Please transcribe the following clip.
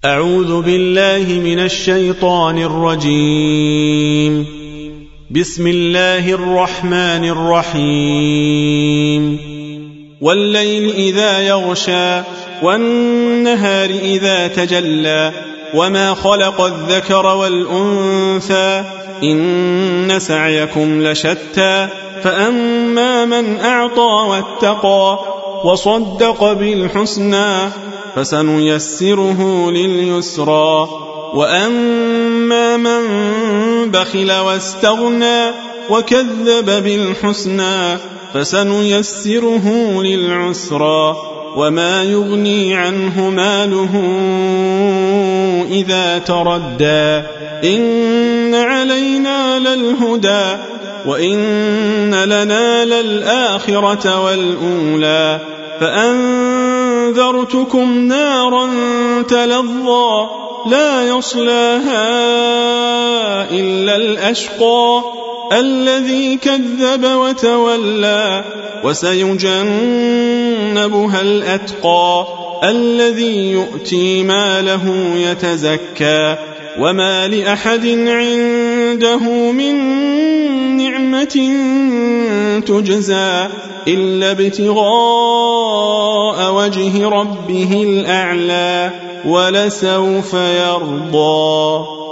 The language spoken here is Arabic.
أعوذ بالله من الشيطان الرجيم. بسم الله الرحمن الرحيم. والليل إذا يغشى والنهار إذا تجلى وما خلق الذكر والأنثى إن سعيكم لشتى فأما من أعطى واتقى وصدق بالحسنى فسنيسره لليسرى وأما من بخل واستغنى وكذب بالحسنى فسنيسره للعسرى وما يغني عنه ماله إذا تردى إن علينا للهدى وإن لنا للآخرة والأولى فأنذرتكم نارا تلظى لا يصلاها إلا الأشقى الذي كذب وتولى وسيجنبها الأتقى الذي يؤتي ماله يتزكى وما لأحد عنده من نعمة تجزى إلا ابتغاء وجه ربه الأعلى ولسوف يرضى.